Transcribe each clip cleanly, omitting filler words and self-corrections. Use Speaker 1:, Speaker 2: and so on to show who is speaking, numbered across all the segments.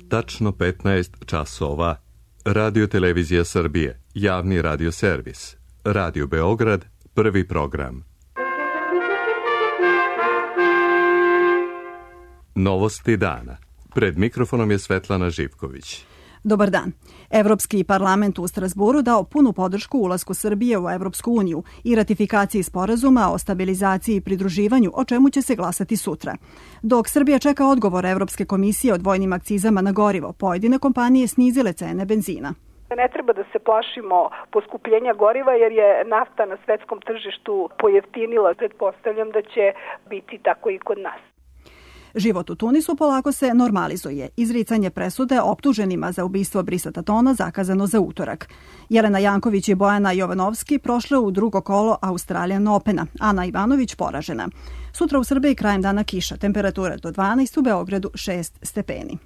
Speaker 1: Tačno 15 časova. Radio Televizija Srbije, javni radio servis. Radio Beograd, prvi program. Novosti dana. Pred mikrofonom je Svetlana Živković.
Speaker 2: Dobar dan. Evropski parlament u Strasburu dao punu podršku ulasku Srbije u Evropsku uniju i ratifikaciji sporazuma o stabilizaciji i pridruživanju, o čemu će se glasati sutra. Dok Srbija čeka odgovor Evropske komisije o dvojnim akcizama na gorivo, pojedine kompanije snizile cene benzina.
Speaker 3: Ne treba da se plašimo poskupljenja goriva jer je nafta na svetskom tržištu pojeftinila. Pretpostavljam da će biti tako i kod nas.
Speaker 2: Život u Tunisu polako se normalizuje. Izricanje presude optuženima za ubistvo Brisa Tatona zakazano za utorak. Jelena Janković i Bojana Jovanovski prošle u drugo kolo Australian Opena. Ana Ivanović poražena. Sutra u Srbiji krajem dana kiša. Temperatura do 12, u Beogradu 6 stepeni.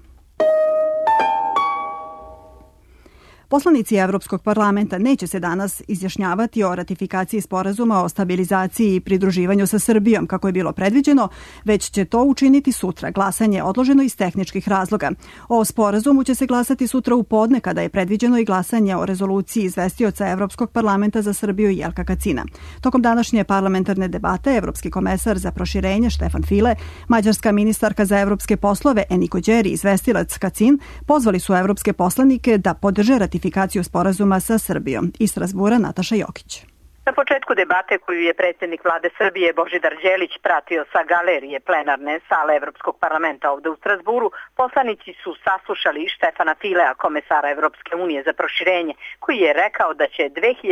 Speaker 2: Poslanici Evropskog parlamenta neće se danas izjašnjavati o ratifikaciji sporazuma o stabilizaciji i pridruživanju sa Srbijom, kako je bilo predviđeno, već će to učiniti sutra. Glasanje je odloženo iz tehničkih razloga. O sporazumu će se glasati sutra u podne, kada je predviđeno i glasanje o rezoluciji izvestioca Evropskog parlamenta za Srbiju Jelka Kacina. Tokom današnje parlamentarne debate, Evropski komesar za proširenje Štefan File, mađarska ministarka za evropske poslove Eniko Đeri i izvestilac Kacin pozvali su evropske poslanike da podrže ratifikaciju sporazuma sa Srbijom. Iz Strasbura Nataša Jokić.
Speaker 4: Na početku debate koju je predsjednik vlade Srbije Božidar Đelić pratio sa galerije plenarne sale Evropskog parlamenta ovde u Strasburu, poslanici su saslušali Štefana Filea, komesara Evropske unije za proširenje, koji je rekao da će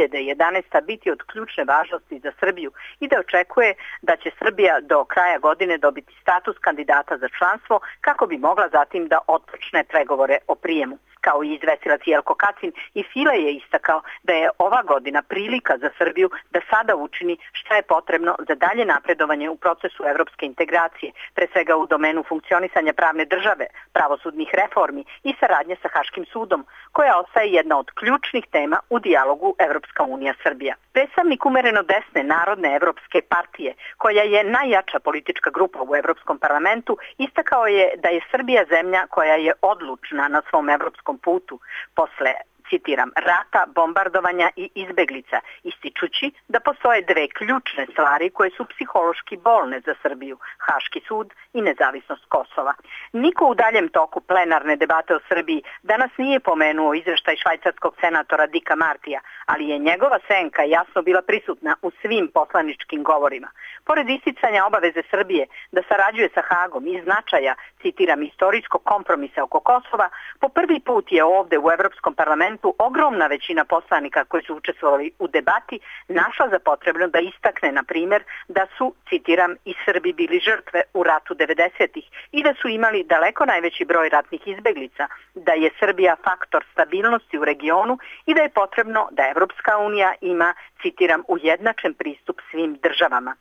Speaker 4: 2011. biti od ključne važnosti za Srbiju i da očekuje da će Srbija do kraja godine dobiti status kandidata za članstvo kako bi mogla zatim da otpočne pregovore o prijemu. Kao i izvestilac Jelko Kacin, i File je istakao da je ova godina prilika za Srbiju da sada učini šta je potrebno za dalje napredovanje u procesu evropske integracije, pre svega u domenu funkcionisanja pravne države, pravosudnih reformi i saradnje sa Haškim sudom, koja ostaje jedna od ključnih tema u dijalogu Evropska unija-Srbija. Predstavnik umereno desne Narodne evropske partije, koja je najjača politička grupa u Evropskom parlamentu, istakao je da je Srbija zemlja koja je odlučna na svom evropskom putu posle, citiram, rata, bombardovanja i izbeglica, ističući da postoje dve ključne stvari koje su psihološki bolne za Srbiju, Haški sud i nezavisnost Kosova. Niko u daljem toku plenarne debate o Srbiji danas nije pomenuo izveštaj švajcarskog senatora Dika Martija, ali je njegova senka jasno bila prisutna u svim poslaničkim govorima. Pored isticanja obaveze Srbije da sarađuje sa Hagom i značaja, citiram, istorijskog kompromisa oko Kosova, po prvi put je ovde u Evropskom parlamentu ogromna većina poslanika koji su učestvovali u debati našla za potrebno da istakne, na primjer, da su, citiram, i Srbi bili žrtve u ratu 90-ih i da su imali daleko najveći broj ratnih izbeglica, da je Srbija faktor stabilnosti u regionu i da je potrebno da Evropska unija ima, citiram, ujednačen pristup svim državama.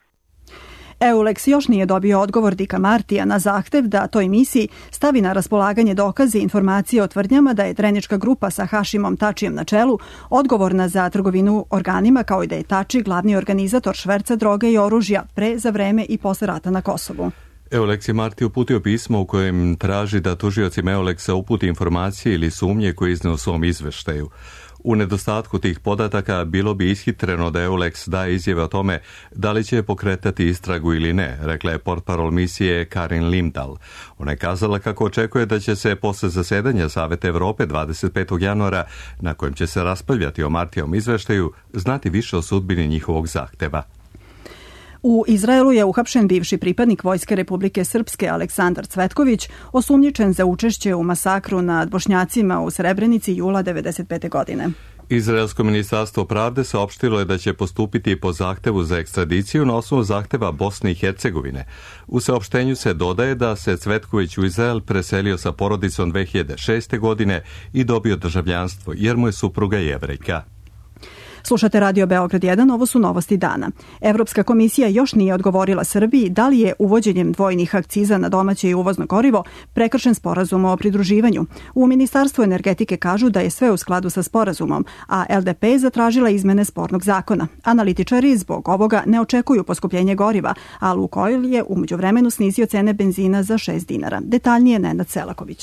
Speaker 2: EULEX još nije dobio odgovor Dika Martija na zahtev da toj misiji stavi na raspolaganje dokaze i informacije o tvrdnjama da je trenička grupa sa Hašimom Tačijem na čelu odgovorna za trgovinu organima, kao i da je Tači glavni organizator šverca droge i oružja pre, za vreme i posle rata na Kosovu.
Speaker 1: EULEX je Marti uputio pismo u kojem traži da tužiocima EULEX-a uputi informacije ili sumnje koje izneo u svom izveštaju. U nedostatku tih podataka bilo bi ishitreno da EULEX daje izjave o tome da li će pokretati istragu ili ne, rekla je portparol misije Karin Limdal. Ona je kazala kako očekuje da će se posle zasedanja Saveta Evrope 25. januara, na kojem će se raspravljati o Martijevom izveštaju, znati više o sudbini njihovog zahteva.
Speaker 2: U Izraelu je uhapšen bivši pripadnik Vojske Republike Srpske Aleksandar Cvetković, osumnjičen za učešće u masakru nad Bošnjacima u Srebrenici jula 1995. godine.
Speaker 1: Izraelsko ministarstvo pravde saopštilo je da će postupiti po zahtevu za ekstradiciju na osnovu zahteva Bosne i Hercegovine. U saopštenju se dodaje da se Cvetković u Izrael preselio sa porodicom 2006. godine i dobio državljanstvo jer mu je supruga Jevrejka.
Speaker 2: Slušate Radio Beograd 1, ovo su novosti dana. Evropska komisija još nije odgovorila Srbiji da li je uvođenjem dvojnih akciza na domaće i uvozno gorivo prekršen sporazum o pridruživanju. U Ministarstvu energetike kažu da je sve u skladu sa sporazumom, a LDP je zatražila izmene spornog zakona. Analitičari zbog ovoga ne očekuju poskupljenje goriva, a Lukoil je u međuvremenu snizio cene benzina za 6 dinara. Detaljnije Nenad Selaković.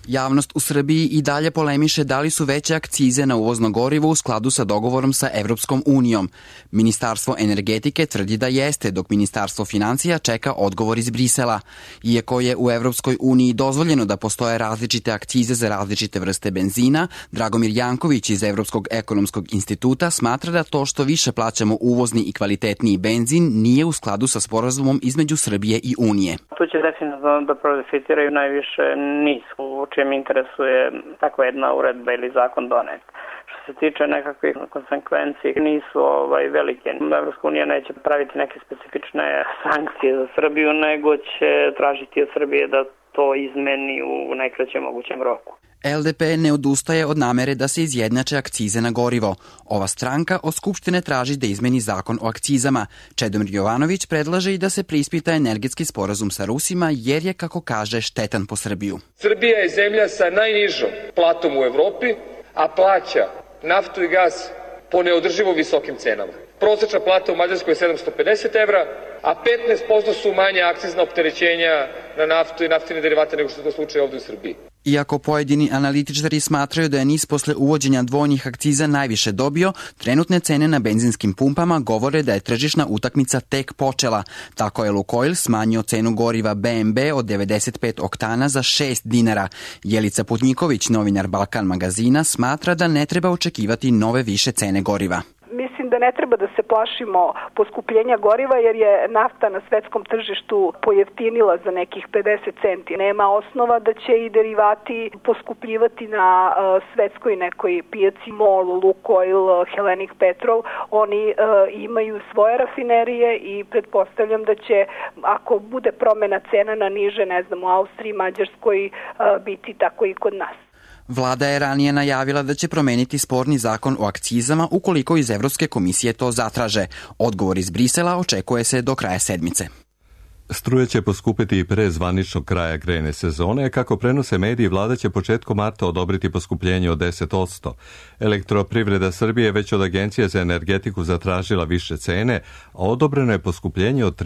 Speaker 5: Javnost u Srbiji i dalje polemiše da li su veće akcize na uvozno gorivo u skladu sa dogovorom sa Evropskom unijom. Ministarstvo energetike tvrdi da jeste, dok Ministarstvo financija čeka odgovor iz Brisela. Iako je u Evropskoj uniji dozvoljeno da postoje različite akcize za različite vrste benzina, Dragomir Janković iz Evropskog ekonomskog instituta smatra da to što više plaćamo uvozni i kvalitetniji benzin nije u skladu sa sporazumom između Srbije i Unije.
Speaker 6: Tu će definitivno da profitiraju najviše NIS, u čijem interesu je takva jedna uredba ili zakon donet. Što se tiče nekakvih konsekvencije, nisu velike. Evropska unija neće praviti neke specifične sankcije za Srbiju, nego će tražiti od Srbije da to izmeni u najkraćem mogućem roku.
Speaker 5: LDP ne odustaje od namere da se izjednače akcize na gorivo. Ova stranka od Skupštine traži da izmeni zakon o akcizama. Čedomir Jovanović predlaže i da se preispita energetski sporazum sa Rusima jer je, kako kaže, štetan po Srbiju.
Speaker 7: Srbija je zemlja sa najnižom platom u Evropi, a plaća naftu i gas po neodrživo visokim cenama. Prosečna plata u Mađarskoj je 750 evra, a 15% su manje akcizna opterećenja na naftu i naftine derivate nego što je to slučaj ovde u Srbiji.
Speaker 5: Iako pojedini analitičari smatraju da je NIS posle uvođenja dvojnih akciza najviše dobio, trenutne cene na benzinskim pumpama govore da je tržišna utakmica tek počela. Tako je Lukoil smanjio cenu goriva BMB od 95 oktana za 6 dinara. Jelica Putnjiković, novinar Balkan magazina, smatra da ne treba očekivati nove više cene goriva.
Speaker 3: Mislim da ne treba da se plašimo poskupljenja goriva jer je nafta na svetskom tržištu pojeftinila za nekih 50 centi. Nema osnova da će i derivati poskupljivati na svetskoj nekoj pijaci, MOL, Lukoil, Hellenic Petrol. Oni imaju svoje rafinerije i pretpostavljam da će, ako bude promena cena na niže, ne znam, u Austriji, Mađarskoj, biti tako i kod nas.
Speaker 5: Vlada je ranije najavila da će promeniti sporni zakon o akcizama ukoliko iz Evropske komisije to zatraže. Odgovor iz Brisela očekuje se do kraja sedmice.
Speaker 1: Struje će poskupiti i pre zvaničnog kraja grejne sezone, kako prenose mediji, vlada će početkom marta odobriti poskupljenje od 10%. Elektroprivreda Srbije već od Agencije za energetiku zatražila više cene, a odobreno je poskupljenje od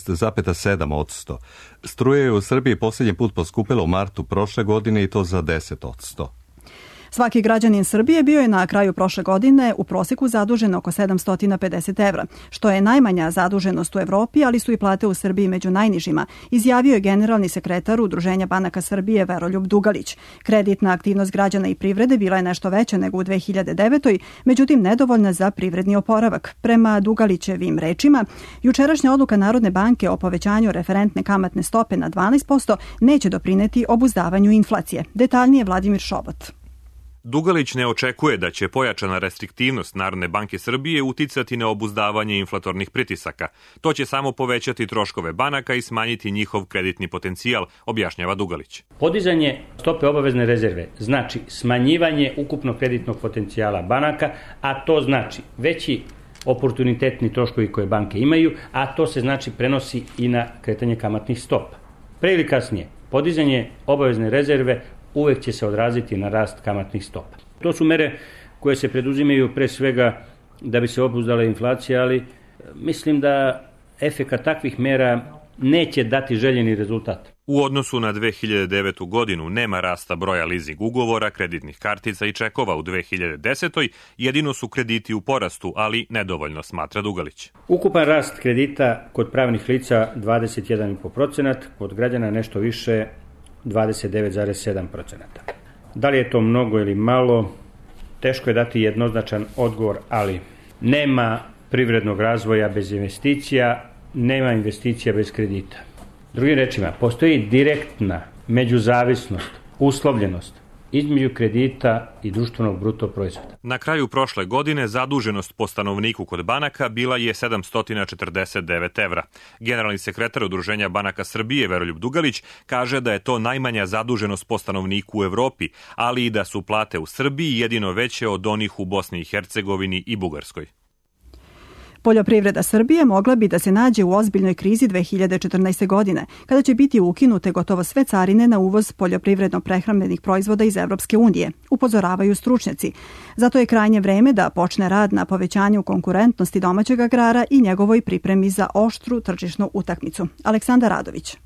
Speaker 1: 13,7%. Struje je u Srbiji posljednji put poskupila u martu prošle godine i to za 10%.
Speaker 2: Svaki građanin Srbije bio je na kraju prošle godine u proseku zadužen oko 750 evra, što je najmanja zaduženost u Evropi, ali su i plate u Srbiji među najnižima, izjavio je generalni sekretar Udruženja banaka Srbije Veroljub Dugalić. Kreditna aktivnost građana i privrede bila je nešto veća nego u 2009. Međutim nedovoljna za privredni oporavak. Prema Dugalićevim rečima, jučerašnja odluka Narodne banke o povećanju referentne kamatne stope na 12% neće doprineti obuzdavanju inflacije. Detaljnije Vladimir Šobot.
Speaker 8: Dugalić ne očekuje da će pojačana restriktivnost Narodne banke Srbije uticati na obuzdavanje inflatornih pritisaka. To će samo povećati troškove banaka i smanjiti njihov kreditni potencijal, objašnjava Dugalić.
Speaker 9: Podizanje stope obavezne rezerve znači smanjivanje ukupnog kreditnog potencijala banaka, a to znači veći oportunitetni troškovi koje banke imaju, a to se znači prenosi i na kretanje kamatnih stopa. Pre ili kasnije, podizanje obavezne rezerve uvek će se odraziti na rast kamatnih stopa. To su mere koje se preduzimaju pre svega da bi se obuzdala inflacija, ali mislim da efekat takvih mera neće dati željeni rezultat.
Speaker 8: U odnosu na 2009. godinu nema rasta broja leasing ugovora, kreditnih kartica i čekova u 2010. Jedino su krediti u porastu, ali nedovoljno, smatra Dugalić.
Speaker 9: Ukupan rast kredita kod pravnih lica 21,5%, kod građana nešto više 29,7%. Da li je to mnogo ili malo, teško je dati jednoznačan odgovor, ali nema privrednog razvoja bez investicija, nema investicija bez kredita. Drugim rečima, postoji direktna međuzavisnost, uslovljenost između kredita i društvenog bruto proizvoda.
Speaker 8: Na kraju prošle godine zaduženost po stanovniku kod banaka bila je 749 evra. Generalni sekretar Udruženja banaka Srbije Veroljub Dugalić kaže da je to najmanja zaduženost po stanovniku u Evropi, ali i da su plate u Srbiji jedino veće od onih u Bosni i Hercegovini i Bugarskoj.
Speaker 2: Poljoprivreda Srbije mogla bi da se nađe u ozbiljnoj krizi 2014. godine, kada će biti ukinute gotovo sve carine na uvoz poljoprivredno-prehrambenih proizvoda iz Evropske unije, upozoravaju stručnjaci. Zato je krajnje vreme da počne rad na povećanju konkurentnosti domaćeg agrara i njegovoj pripremi za oštru tržišnu utakmicu. Aleksandar Radović.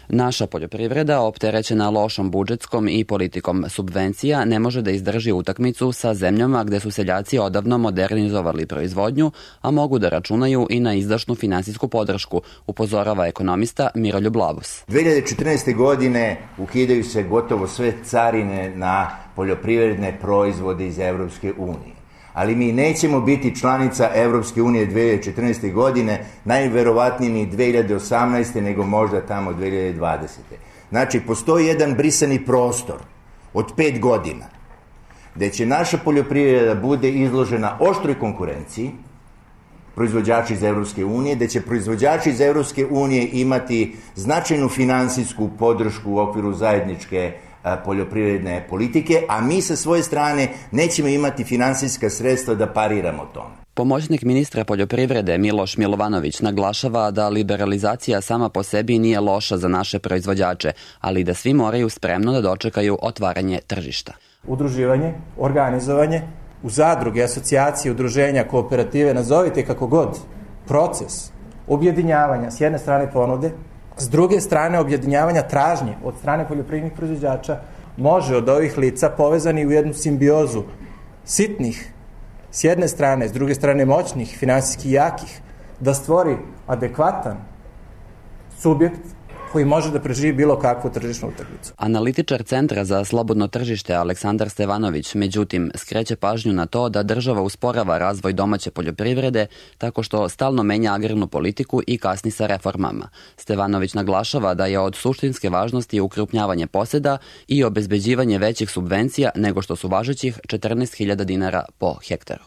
Speaker 5: Naša poljoprivreda, opterećena lošom budžetskom i politikom subvencija, ne može da izdrži utakmicu sa zemljama gde su seljaci odavno modernizovali proizvodnju, a mogu da računaju i na izdašnu finansijsku podršku, upozorava ekonomista Miroljub Labus.
Speaker 10: 2014. godine ukidaju se gotovo sve carine na poljoprivredne proizvode iz Evropske unije. Ali mi nećemo biti članica Evropske unije 2014. godine, najverovatnije ni 2018. nego možda tamo 2020. Znači, postoji jedan brisani prostor od 5 godina, gde će naša poljoprivreda bude izložena oštroj konkurenciji, proizvođači iz Evropske unije, gde će proizvođači iz Evropske unije imati značajnu finansijsku podršku u okviru zajedničke poljoprivredne politike, a mi sa svoje strane nećemo imati finansijska sredstva da pariramo tome.
Speaker 5: Pomoćnik ministra poljoprivrede Miloš Milovanović naglašava da liberalizacija sama po sebi nije loša za naše proizvođače, ali da svi moraju spremno da dočekaju otvaranje tržišta.
Speaker 11: Udruživanje, organizovanje, u zadruge, asocijacije, udruženja, kooperative, nazovite kako god, proces objedinjavanja s jedne strane ponude, s druge strane objedinjavanja tražnje od strane poljoprivrednih proizvođača može od ovih lica povezani u jednu simbiozu sitnih s jedne strane, s druge strane moćnih, finansijski jakih, da stvori adekvatan subjekt koji može da preživi bilo kakvu tržišnu utakmicu.
Speaker 5: Analitičar Centra za slobodno tržište Aleksandar Stevanović, međutim, skreće pažnju na to da država usporava razvoj domaće poljoprivrede tako što stalno menja agrarnu politiku i kasni sa reformama. Stevanović naglašava da je od suštinske važnosti ukrupnjavanje poseda i obezbeđivanje većih subvencija nego što su važećih 14.000 dinara po hektaru.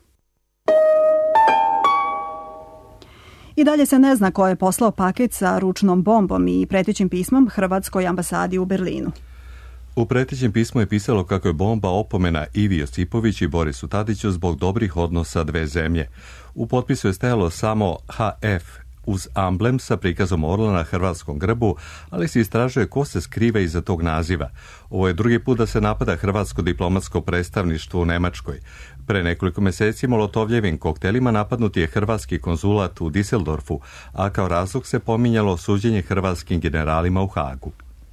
Speaker 2: I dalje se ne zna ko je poslao paket sa ručnom bombom i pretećim pismom Hrvatskoj ambasadi u Berlinu.
Speaker 1: U pretećem pismu je pisalo kako je bomba opomena Ivi Josipović i Borisu Tadiću zbog dobrih odnosa dve zemlje. U potpisu je stajalo samo HF uz amblem sa prikazom orla na hrvatskom grbu, ali se istražuje ko se skriva iza tog naziva. Ovo je drugi put da se napada hrvatsko diplomatsko predstavništvo u Nemačkoj. Pre nekoliko meseci molotovljevim koktelima napadnut je hrvatski konzulat u Düsseldorfu, a kao razlog se pominjalo suđenje hrvatskim generalima u Hagu.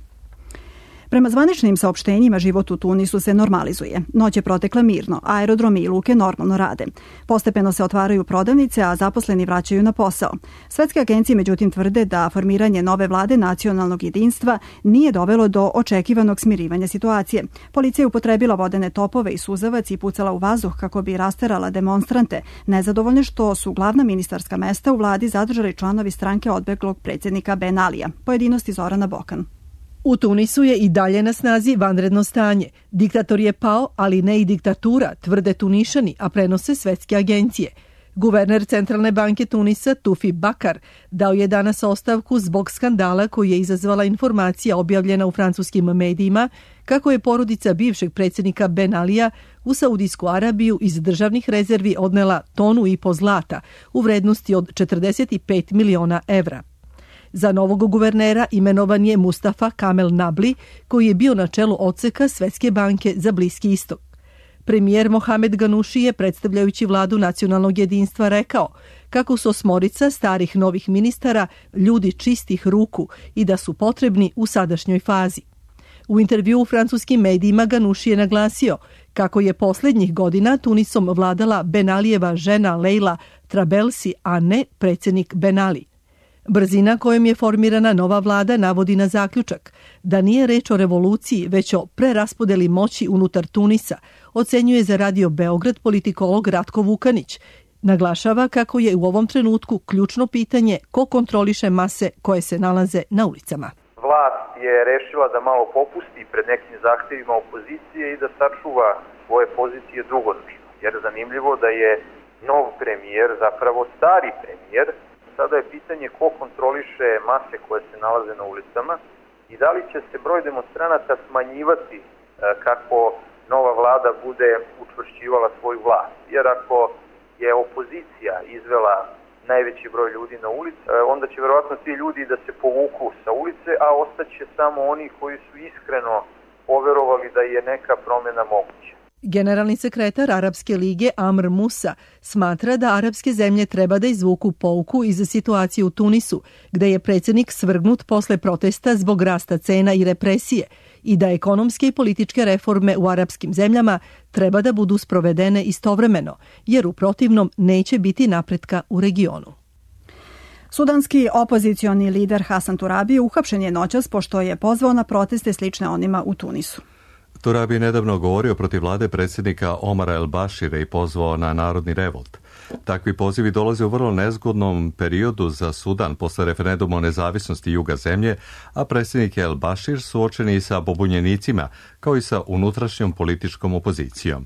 Speaker 2: Prema zvaničnim saopštenjima, život u Tunisu se normalizuje. Noć je protekla mirno, aerodromi i luke normalno rade. Postepeno se otvaraju prodavnice, a zaposleni vraćaju na posao. Svetske agencije međutim tvrde da formiranje nove vlade nacionalnog jedinstva nije dovelo do očekivanog smirivanja situacije. Policija je upotrebila vodene topove i suzavac i pucala u vazduh kako bi rasterala demonstrante, nezadovoljne što su glavna ministarska mesta u vladi zadržali članovi stranke odbeglog predsjednika Ben Alija. Pojedinosti Zorana Bokan.
Speaker 12: U Tunisu je i dalje na snazi vanredno stanje. Diktator je pao, ali ne i diktatura, tvrde Tunišani, a prenose svetske agencije. Guverner Centralne banke Tunisa, Tufi Bakar, dao je danas ostavku zbog skandala koji je izazvala informacija objavljena u francuskim medijima kako je porodica bivšeg predsjednika Ben Alija u Saudijsku Arabiju iz državnih rezervi odnela 1,5 tonu zlata u vrednosti od 45 miliona evra. Za novog guvernera imenovan je Mustafa Kamel Nabli, koji je bio na čelu odseka Svetske banke za Bliski istok. Premijer Mohamed Ganuši je, predstavljajući vladu nacionalnog jedinstva, rekao kako su 8 starih novih ministara ljudi čistih ruku i da su potrebni u sadašnjoj fazi. U intervju u francuskim medijima Ganuši je naglasio kako je posljednjih godina Tunisom vladala Ben Alijeva žena Leila Trabelsi, a ne predsjednik Ben Ali. Brzina kojom je formirana nova vlada navodi na zaključak da nije reč o revoluciji, već o preraspodeli moći unutar Tunisa, ocenjuje za Radio Beograd politikolog Ratko Vukanić. Naglašava kako je u ovom trenutku ključno pitanje ko kontroliše mase koje se nalaze na ulicama.
Speaker 13: Vlast je rešila da malo popusti pred nekim zahtjevima opozicije i da sačuva svoje pozicije dugoročno. Jer zanimljivo da je nov premijer, zapravo stari premijer, sada je pitanje ko kontroliše mase koje se nalaze na ulicama i da li će se broj demonstranata smanjivati kako nova vlada bude učvršćivala svoju vlast. Jer ako je opozicija izvela najveći broj ljudi na ulici, onda će verovatno ti ljudi da se povuku sa ulice, a ostaće samo oni koji su iskreno poverovali da je neka promjena moguća.
Speaker 12: Generalni sekretar Arapske lige Amr Musa smatra da arapske zemlje treba da izvuku pouku iz situacije u Tunisu, gde je predsjednik svrgnut posle protesta zbog rasta cena i represije, i da ekonomske i političke reforme u arapskim zemljama treba da budu sprovedene istovremeno, jer u protivnom neće biti napretka u regionu.
Speaker 2: Sudanski opozicioni lider Hasan Turabi uhapšen je noćas pošto je pozvao na proteste slične onima u Tunisu.
Speaker 1: Turabi je nedavno govorio protiv vlade predsjednika Omara el-Bashira i pozvao na narodni revolt. Takvi pozivi dolaze u vrlo nezgodnom periodu za Sudan posle referenduma o nezavisnosti juga zemlje, a predsjednik el-Bashir suočen je sa pobunjenicima, kao i sa unutrašnjom političkom opozicijom.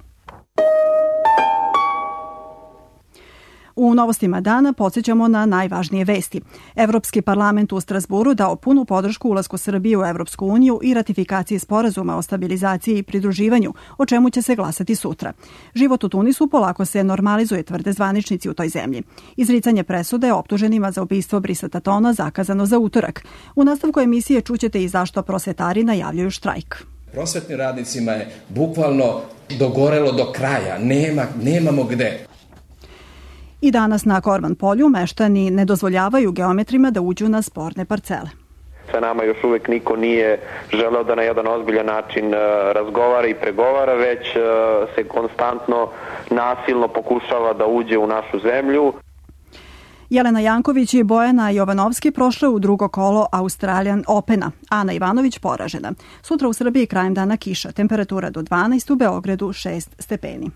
Speaker 2: U novostima dana podsjećamo na najvažnije vesti. Evropski parlament u Strasburu dao punu podršku ulasku Srbije u Evropsku uniju i ratifikaciji sporazuma o stabilizaciji i pridruživanju, o čemu će se glasati sutra. Život u Tunisu polako se normalizuje, tvrde zvaničnici u toj zemlji. Izricanje presude optuženima za ubistvo Brisata Tona zakazano za utorak. U nastavku emisije čućete i zašto prosvetari najavljuju štrajk.
Speaker 14: Prosvetnim radnicima je bukvalno dogorelo do kraja. Nemamo gde.
Speaker 2: I danas na Korvan polju meštani ne dozvoljavaju geometrima da uđu na sporne parcele.
Speaker 15: Sa nama još uvek niko nije želeo da na jedan ozbiljan način razgovara i pregovara, već se konstantno nasilno pokušava da uđe u našu zemlju.
Speaker 2: Jelena Janković i Bojana Jovanovski prošle u drugo kolo Australian Opena. Ana Ivanović poražena. Sutra u Srbiji krajem dana kiša, temperatura do 12, u Beogradu 6 stepeni.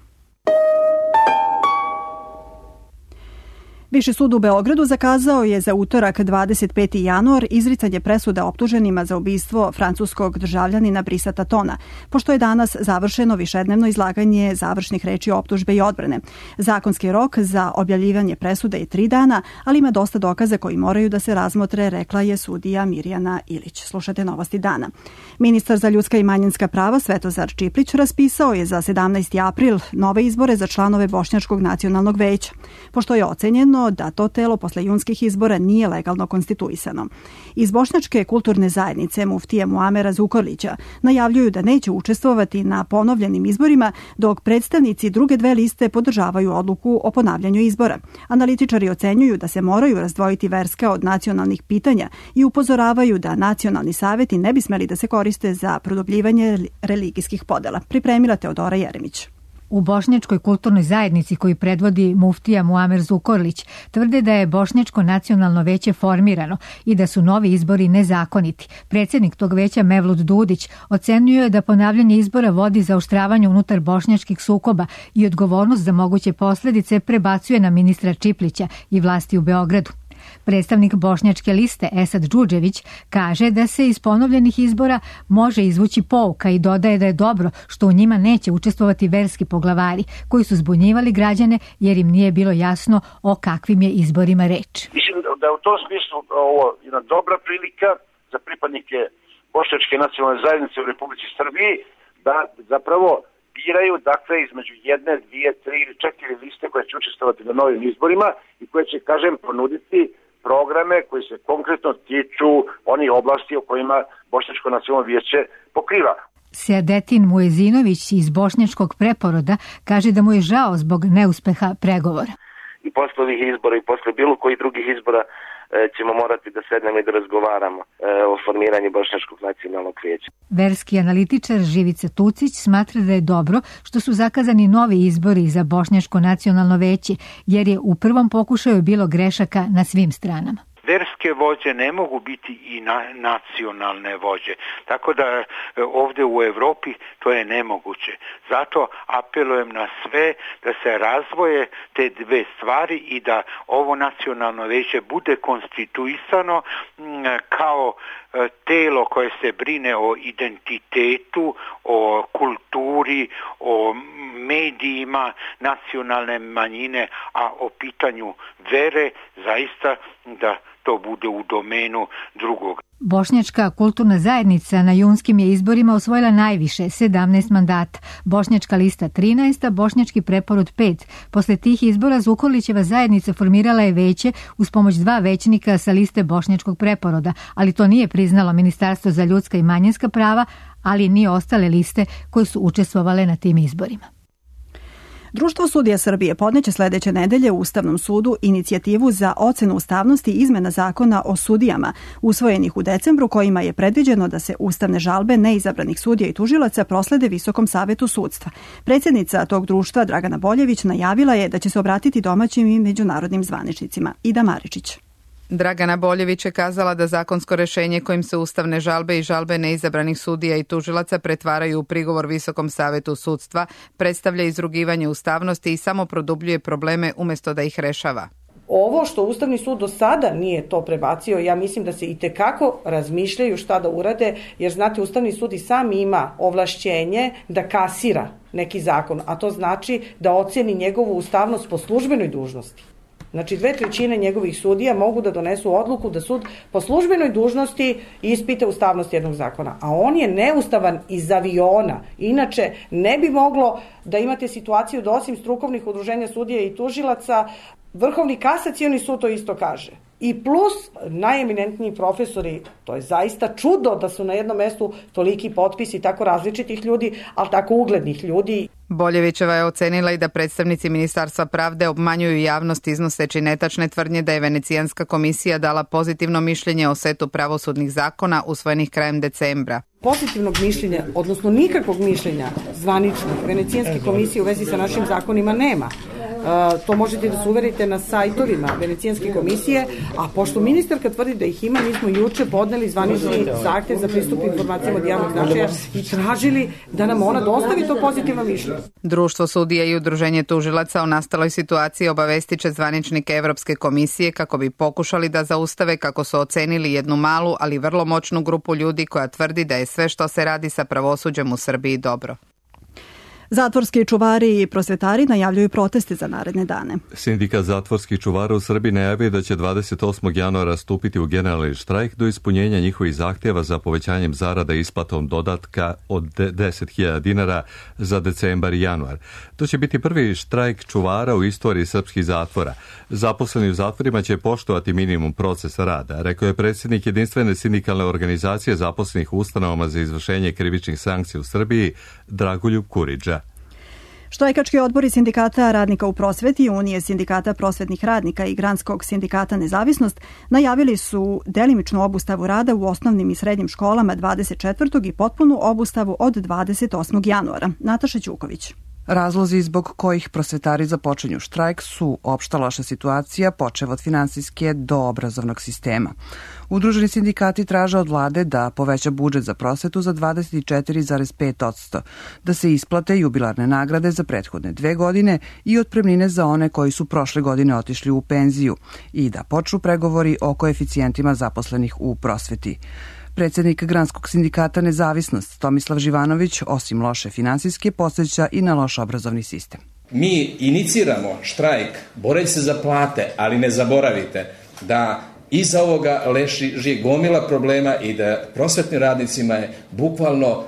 Speaker 2: Viši sud u Beogradu zakazao je za utorak 25. januar izricanje presude optuženima za ubistvo francuskog državljanina Brisata Tona, pošto je danas završeno višednevno izlaganje završnih reči optužbe i odbrane. Zakonski rok za objavljivanje presude je 3 dana, ali ima dosta dokaza koji moraju da se razmotre, rekla je sudija Mirjana Ilić. Slušate novosti dana. Ministar za ljudska i manjinska prava Svetozar Čiplić raspisao je za 17. april nove izbore za članove Bošnjačkog nacionalnog veća, pošto je ocenjeno da to telo posle junskih izbora nije legalno konstituisano. Iz Bošnjačke kulturne zajednice muftije Muamera Zukorlića najavljuju da neće učestvovati na ponovljenim izborima, dok predstavnici druge dve liste podržavaju odluku o ponavljanju izbora. Analitičari ocenjuju da se moraju razdvojiti verska od nacionalnih pitanja i upozoravaju da nacionalni saveti ne bi smeli da se koriste za produbljivanje religijskih podela. Pripremila Teodora Jeremić.
Speaker 16: U Bošnjačkoj kulturnoj zajednici koju predvodi muftija Muamer Zukorlić tvrde da je Bošnjačko nacionalno veće formirano i da su novi izbori nezakoniti. Predsjednik tog veća Mevlut Dudić ocenjuje da ponavljanje izbora vodi zaoštravanje unutar bošnjačkih sukoba i odgovornost za moguće posljedice prebacuje na ministra Čiplića i vlasti u Beogradu. Predstavnik Bošnjačke liste Esad Džudžević kaže da se iz ponovljenih izbora može izvući pouka i dodaje da je dobro što u njima neće učestvovati verski poglavari koji su zbunjivali građane jer im nije bilo jasno o kakvim je izborima reč.
Speaker 17: Mislim da je u tom smislu ovo jedna dobra prilika za pripadnike Bošnjačke nacionalne zajednice u Republici Srbiji da zapravo biraju dakle između 1, 2, 3 ili 4 liste koje će učestvovati na novim izborima i koje će, kažem, ponuditi programe koji se konkretno tiču onih oblasti o kojima Bošnjačko nacionalno vijeće pokriva.
Speaker 16: Seadetin Muezinović iz Bošnjačkog preporoda kaže da mu je žao zbog neuspeha pregovora.
Speaker 18: I posle ovih izbora i posle bilo kojih drugih izbora ćemo morati da sednemo i da razgovaramo o formiranju Bošnjačkog nacionalnog vijeća.
Speaker 16: Verski analitičar Živica Tucić smatra da je dobro što su zakazani novi izbori za Bošnjačko nacionalno veće, jer je u prvom pokušaju bilo grešaka na svim stranama.
Speaker 19: Verske vođe ne mogu biti i nacionalne vođe. Tako da ovdje u Evropi to je nemoguće. Zato apelujem na sve da se razvoje te dve stvari i da ovo nacionalno veće bude konstituisano kao telo koje se brine o identitetu, o kulturi, o medijima nacionalne manjine, a o pitanju vere zaista da to bude u domenu drugog.
Speaker 16: Bošnjačka kulturna zajednica na junskim je izborima osvojila najviše, 17 mandata. Bošnjačka lista 13, a Bošnjački preporod 5. Posle tih izbora Zukorlićeva zajednica formirala je veće uz pomoć 2 većnika sa liste Bošnjačkog preporoda, ali to nije priznalo Ministarstvo za ljudska i manjinska prava, ali ni ostale liste koje su učestvovale na tim izborima.
Speaker 2: Društvo sudija Srbije podneće sledeće nedelje u Ustavnom sudu inicijativu za ocenu ustavnosti izmena zakona o sudijama, usvojenih u decembru, kojima je predviđeno da se ustavne žalbe neizabranih sudija i tužilaca proslede Visokom savetu sudstva. Predsjednica tog društva, Dragana Boljević, najavila je da će se obratiti domaćim i međunarodnim zvaničnicima. Ida Maričić.
Speaker 20: Dragana Boljević je kazala da zakonsko rešenje kojim se ustavne žalbe i žalbe neizabranih sudija i tužilaca pretvaraju u prigovor Visokom savetu sudstva predstavlja izrugivanje ustavnosti i samo produbljuje probleme umjesto da ih rešava.
Speaker 21: Ovo što Ustavni sud do sada nije to prebacio, ja mislim da se i tekako razmišljaju šta da urade, jer znate, Ustavni sud i sam ima ovlašćenje da kasira neki zakon, a to znači da oceni njegovu ustavnost po službenoj dužnosti. Znači 2/3 njegovih sudija mogu da donesu odluku da sud po službenoj dužnosti ispita ustavnost jednog zakona, a on je neustavan iz aviona. Inače, ne bi moglo da imate situaciju da osim strukovnih udruženja sudija i tužilaca, Vrhovni kasacioni sud to isto kaže. I plus najeminentniji profesori, to je zaista čudo da su na jednom mestu toliki potpisi tako različitih ljudi, ali tako uglednih ljudi.
Speaker 20: Boljevićeva je ocenila i da predstavnici Ministarstva pravde obmanjuju javnost iznoseći netačne tvrdnje da je Venecijanska komisija dala pozitivno mišljenje o setu pravosudnih zakona usvojenih krajem decembra.
Speaker 21: Pozitivnog mišljenja, odnosno nikakvog mišljenja zvaničnog Venecijanske komisije u vezi sa našim zakonima nema. To možete da se uverite na sajtovima Venecijanske komisije, a pošto ministarka tvrdi da ih ima, mi smo juče podneli zvanični zahtev za pristup informacijama od javnog značaja i tražili da nam ona dostavi to pozitivno mišljenje.
Speaker 20: Društvo sudija i udruženje tužilaca o nastaloj situaciji obavestiće zvaničnike Evropske komisije kako bi pokušali da zaustave kako su ocenili jednu malu, ali vrlo moćnu grupu ljudi koja tvrdi da je sve što se radi sa pravosuđem u Srbiji dobro.
Speaker 2: Zatvorski čuvari i prosvetari najavljuju proteste za naredne dane.
Speaker 1: Sindikat zatvorskih čuvara u Srbiji najavio da će 28. januara stupiti u generalni štrajk do ispunjenja njihovih zahtjeva za povećanjem zarada i isplatom dodatka od 10.000 dinara za decembar i januar. To će biti prvi štrajk čuvara u istoriji srpskih zatvora. Zaposleni u zatvorima će poštovati minimum procesa rada, rekao je predsjednik jedinstvene sindikalne organizacije zaposlenih u ustanovama za izvršenje krivičnih sankcija u Srbiji, Dragoljub Kuriđa.
Speaker 2: Štrajkački odbori sindikata radnika u prosveti, Unije sindikata prosvetnih radnika i Granskog sindikata Nezavisnost najavili su delimičnu obustavu rada u osnovnim i srednjim školama 24. i potpunu obustavu od 28. januara. Nataša Ćuković.
Speaker 22: Razlozi zbog kojih prosvetari započinju štrajk su opšta loša situacija, počev od finansijske do obrazovnog sistema. Udruženi sindikati traže od vlade da poveća budžet za prosvetu za 24,5%, da se isplate jubilarne nagrade za prethodne 2 godine i otpremnine za one koji su prošle godine otišli u penziju i da počnu pregovori o koeficijentima zaposlenih u prosveti. Predsjednik Granskog sindikata Nezavisnost Tomislav Živanović, osim loše finansijske, podsjeća i na loš obrazovni sistem.
Speaker 14: Mi iniciramo štrajk boreći se za plate, ali ne zaboravite da iza ovoga leži gomila problema i da prosvetnim radnicima je bukvalno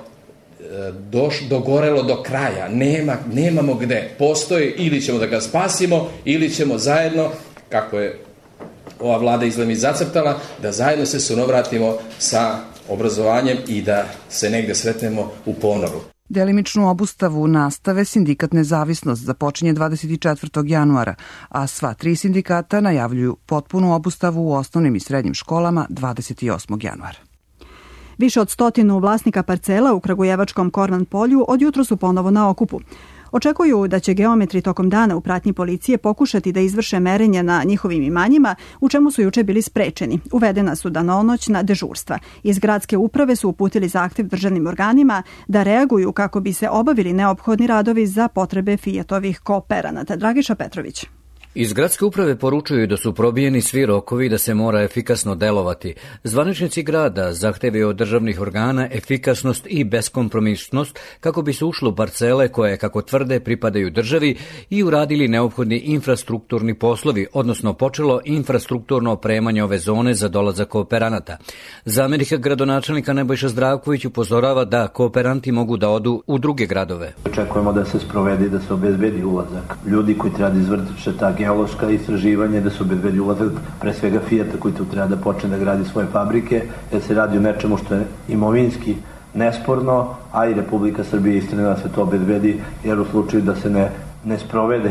Speaker 14: dogorelo do kraja. Nemamo gde. Postoji, ili ćemo da ga spasimo, ili ćemo zajedno, kako je ova vlada izgleda zacrtala, da zajedno se sunovratimo sa obrazovanjem i da se negde sretnemo u ponoru.
Speaker 22: Delimičnu obustavu nastave sindikat Nezavisnost započinje 24. januara, a sva 3 sindikata najavljuju potpunu obustavu u osnovnim i srednjim školama 28. januara.
Speaker 2: Više od 100 vlasnika parcela u kragujevačkom Korvan polju odjutro su ponovo na okupu. Očekuju da će geometri tokom dana u pratnji policije pokušati da izvrše merenja na njihovim imanjima, u čemu su juče bili sprečeni. Uvedena su danonoćna dežurstva. Iz gradske uprave su uputili zahtev državnim organima da reaguju kako bi se obavili neophodni radovi za potrebe Fijatovih kooperanata. Dragiša Petrović.
Speaker 23: Iz gradske uprave poručuju da su probijeni svi rokovi da se mora efikasno delovati. Zvaničnici grada zahtevaju od državnih organa efikasnost i beskompromisnost kako bi se ušlo u parcele koje, kako tvrde, pripadaju državi i uradili neophodni infrastrukturni poslovi, odnosno počelo infrastrukturno opremanje ove zone za dolazak kooperanata. Zamenik gradonačelnika Nebojša Zdravković upozorava da kooperanti mogu da odu u druge gradove.
Speaker 24: Očekujemo da se sprovedi, da se obezbedi ulazak ljudi koji treba da izvrše ta geološka istraživanje, da se obezbedi ulazak pre svega Fijata koji tu treba da počne da gradi svoje fabrike, jer se radi o nečemu što je imovinski nesporno, a i Republika Srbija istrajna da se to obezbedi, jer u slučaju da se ne sprovede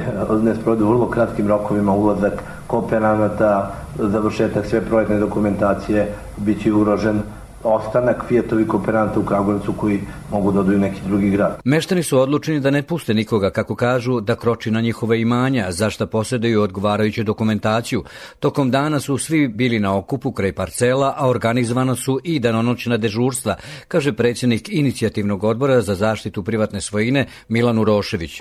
Speaker 24: u vrlo kratkim rokovima ulazak kooperanata, završetak sve projektne dokumentacije, bit će ugrožen ostanak Fiatovi kooperanta u Kragujevcu koji mogu da odu i neki drugi grad.
Speaker 23: Meštani su odlučeni da ne puste nikoga, kako kažu, da kroči na njihove imanja, za šta posjeduju odgovarajuću dokumentaciju. Tokom dana su svi bili na okupu kraj parcela, a organizovano su i danonoćna dežurstva, kaže predsjednik inicijativnog odbora za zaštitu privatne svojine Milan Urošević.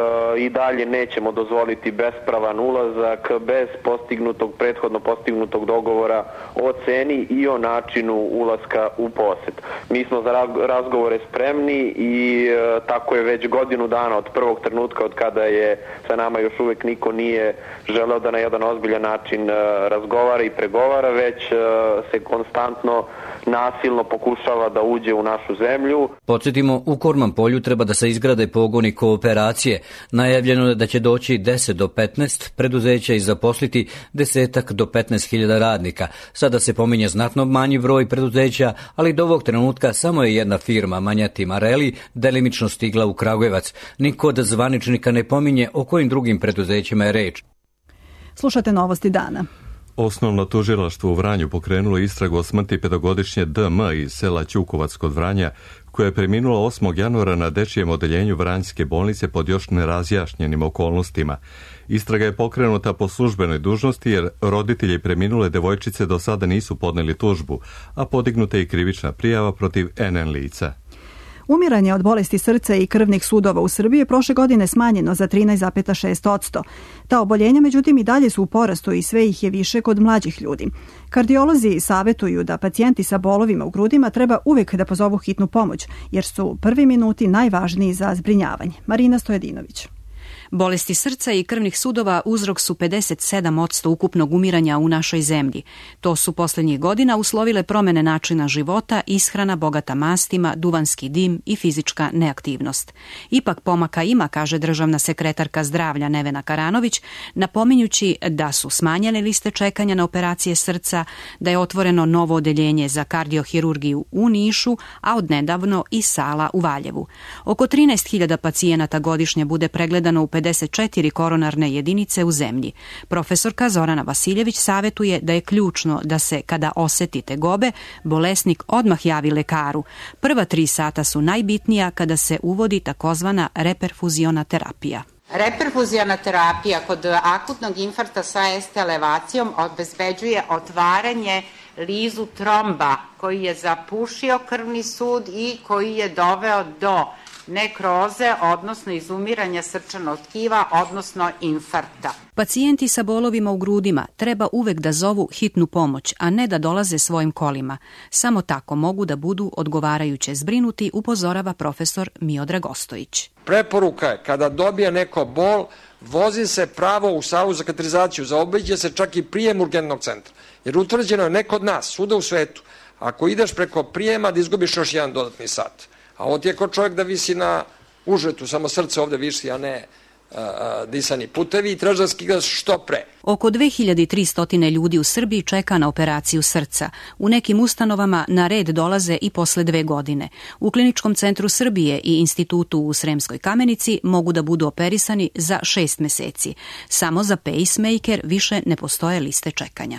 Speaker 15: I dalje nećemo dozvoliti bespravan ulazak bez prethodno postignutog dogovora o ceni i o načinu ulaska u posjed. Mi smo za razgovore spremni i tako je već godinu dana od prvog trenutka od kada je sa nama još uvek niko nije želeo da na jedan ozbiljan način razgovara i pregovara, već se konstantno nasilno pokušava da uđe u našu zemlju.
Speaker 23: Podsjetimo, u Korman polju treba da se izgrade pogoni kooperacije. Najavljeno je da će doći 10 do 15 preduzeća i zaposliti 10 do 15.000 radnika. Sada se pominje znatno manji broj preduzeća, ali do ovog trenutka samo je jedna firma, Manjati Mareli, delimično stigla u Kragujevac. Niko od zvaničnika ne pominje o kojim drugim preduzećima je reč.
Speaker 2: Slušate novosti dana.
Speaker 1: Osnovno tužilaštvo u Vranju pokrenulo istragu o smrti 5-godišnje DM iz sela Ćukovac kod Vranja, koja je preminula 8. januara na dečijem odeljenju Vranjske bolnice pod još nerazjašnjenim okolnostima. Istraga je pokrenuta po službenoj dužnosti jer roditelji preminule devojčice do sada nisu podneli tužbu, a podignuta je i krivična prijava protiv NN lica.
Speaker 2: Umiranje od bolesti srca i krvnih sudova u Srbiji je prošle godine smanjeno za 13,6%. Ta oboljenja, međutim, i dalje su u porastu i sve ih je više kod mlađih ljudi. Kardiolozi savjetuju da pacijenti sa bolovima u grudima treba uvijek da pozovu hitnu pomoć, jer su prvi minuti najvažniji za zbrinjavanje. Marina Stojedinović.
Speaker 3: Bolesti srca i krvnih sudova uzrok su 57% ukupnog umiranja u našoj zemlji. To su posljednjih godina uslovile promjene načina života, ishrana bogata mastima, duvanski dim i fizička neaktivnost. Ipak pomaka ima, kaže državna sekretarka zdravlja Nevena Karanović, napominjući da su smanjene liste čekanja na operacije srca, da je otvoreno novo odeljenje za kardiohirurgiju u Nišu, a odnedavno i sala u Valjevu. Oko 13.000 pacijenata godišnje bude pregledano u 54 koronarne jedinice u zemlji. Profesorka Zorana Vasiljević savjetuje da je ključno da se, kada osjeti tegobe, bolesnik odmah javi lekaru. Prva 3 sata su najbitnija kada se uvodi takozvana reperfuziona terapija.
Speaker 4: Reperfuziona terapija kod akutnog infarkta sa ST elevacijom obezbeđuje otvaranje lizu tromba koji je zapušio krvni sud i koji je doveo do nekroze, odnosno izumiranja srčanog tkiva, odnosno infarkta.
Speaker 3: Pacijenti sa bolovima u grudima treba uvek da zovu hitnu pomoć, a ne da dolaze svojim kolima. Samo tako mogu da budu odgovarajuće zbrinuti, upozorava profesor Miodrag Ostojić.
Speaker 6: Preporuka je, kada dobije neko bol, vozi se pravo u salu za kateterizaciju, zaobiđe se čak i prijem urgentnog centra. Jer utvrđeno je neko od nas, svuda u svetu, ako ideš preko prijema da izgubiš još jedan dodatni sat. A ovo ti je kao čovjek da visi na užetu, samo srce ovde visi, a ne disani putevi i trebaš da skidaš što pre.
Speaker 3: Oko 2300 ljudi u Srbiji čeka na operaciju srca. U nekim ustanovama na red dolaze i posle 2 godine. U Kliničkom centru Srbije i institutu u Sremskoj Kamenici mogu da budu operisani za 6 meseci. Samo za pacemaker više ne postoje liste čekanja.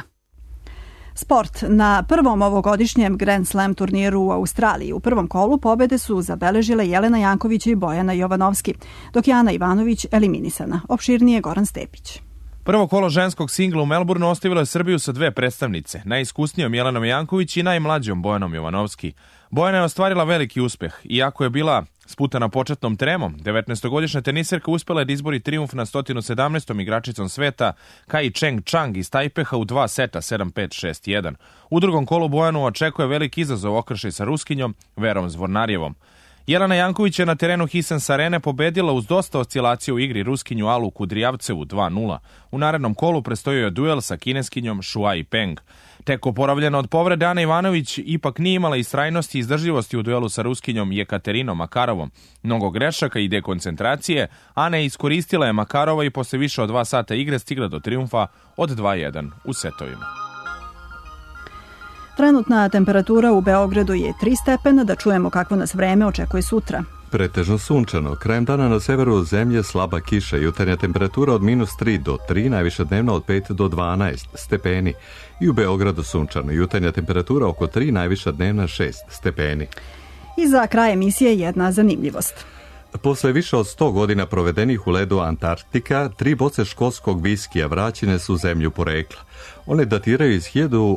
Speaker 2: Sport. Na prvom ovogodišnjem Grand Slam turniru u Australiji u prvom kolu pobede su zabeležile Jelena Janković i Bojana Jovanovski, dok je Ana Ivanović eliminisana. Opširnije Goran Stepić.
Speaker 7: Prvo kolo ženskog singla u Melbourneu ostavilo je Srbiju sa 2 predstavnice, najiskusnijom Jelenom Janković i najmlađom Bojanom Jovanovski. Bojana je ostvarila veliki uspeh, iako je bila sputana početnom tremom. 19-godišnja teniserka uspela je da izbori trijumf na 117. igračicom sveta Kai Cheng Chang iz Tajpeha u 2 seta 7-5, 6-1. U drugom kolu Bojanu očekuje veliki izazov okršaj sa Ruskinjom Verom Zvornarjevom. Jelena Janković je na terenu Hisense Arene pobedila uz dosta oscilacije u igri Ruskinju Alu Kudrijavcevu 2-0. U narednom kolu prestojio je duel sa kineskinjom Shuai Peng. Tek oporavljena od povrede, Ana Ivanović ipak nije imala istrajnosti i izdržljivosti u duelu sa Ruskinjom Jekaterinom Makarovom. Mnogo grešaka i dekoncentracije, Ana je iskoristila Makarova i posle više od 2 sata igre stigla do trijumfa od 2-1 u setovima.
Speaker 2: Trenutna temperatura u Beogradu je 3 stepena, da čujemo kakvo nas vreme očekuje sutra.
Speaker 1: Pretežno sunčano. Krajem dana na severu zemlje slaba kiša, jutarnja temperatura od -3 do 3, najviša dnevna od 5 do 12 stepeni. I u Beogradu sunčano, jutarnja temperatura oko 3, najviša dnevna 6 stepeni.
Speaker 2: I za kraj emisije jedna zanimljivost.
Speaker 1: Posle više od 100 godina provedenih u ledu Antarktika, 3 boce škotskog viskija vraćene su u zemlju porekla. One datiraju iz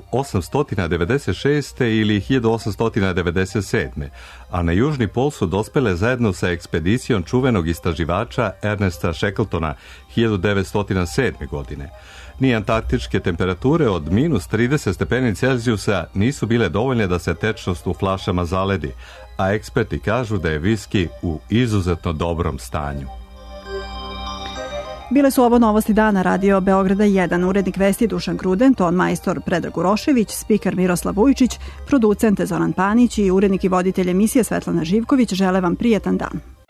Speaker 1: 1896. ili 1897. a na južni pol su dospele zajedno sa ekspedicijom čuvenog istraživača Ernesta Shackletona 1907. godine. Ni antarktičke temperature od -30 stepeni Celzijusa nisu bile dovoljne da se tečnost u flašama zaledi, a eksperti kažu da je viski u izuzetno dobrom stanju.
Speaker 2: Bile su ovo novosti dana Radio Beograda 1, urednik vesti Dušan Gruden, ton majstor Predrag Urošević, spiker Miroslav Vujčić, producent Zoran Panić i urednik i voditelj emisije Svetlana Živković žele vam prijetan dan.